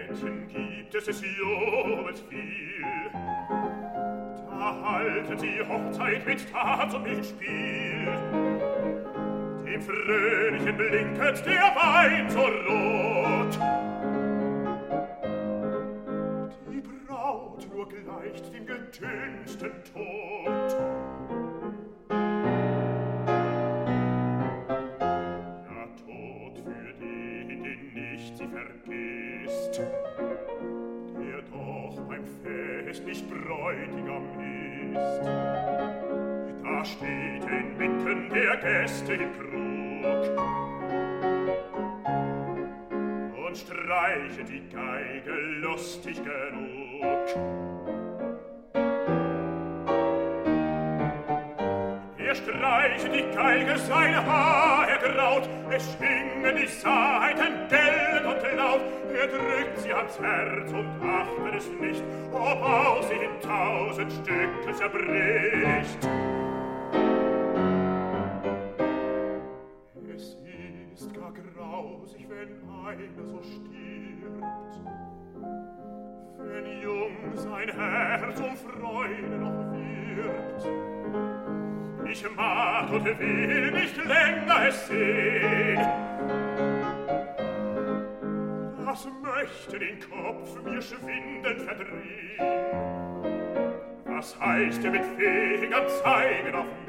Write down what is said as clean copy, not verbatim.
Städten gibt es jubelt viel. Da halten sie Hochzeit mit Tanz und mit Spiel. Dem Fröhlichen blinket der Wein so rot. Die Braut nur gleicht dem getünchten Tod. Ja, Tod für den, den nicht sie vergisst, der doch beim Fest nicht Bräutigam ist. Da steht inmitten der Gäste im Krug und streichet die Geige lustig genug. Er streichet die Geige, sein Haar ergraut, es schwingen die Saiten gellend und laut. Er drückt sie ans Herz und achtet es nicht, ob aus sie in 1000 Stücke zerbricht. Es ist gar grausig, wenn einer so stirbt, wenn jung sein Herz um Freude noch wirbt. Ich mag und will nicht länger es sehen, das möchte den Kopf mir schwindend verdrehen. Was heißt er mit Fingern zeigen auf